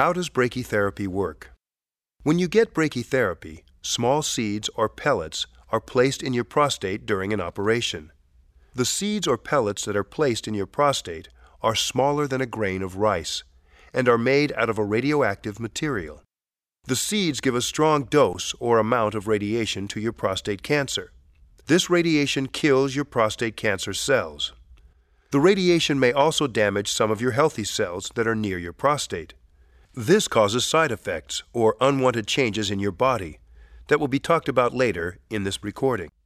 How does brachytherapy work? When you get brachytherapy, small seeds or pellets are placed in your prostate during an operation. The seeds or pellets that are placed in your prostate are smaller than a grain of rice and are made out of a radioactive material. The seeds give a strong dose or amount of radiation to your prostate cancer. This radiation kills your prostate cancer cells. The radiation may also damage some of your healthy cells that are near your prostate. This causes side effects or unwanted changes in your body that will be talked about later in this recording.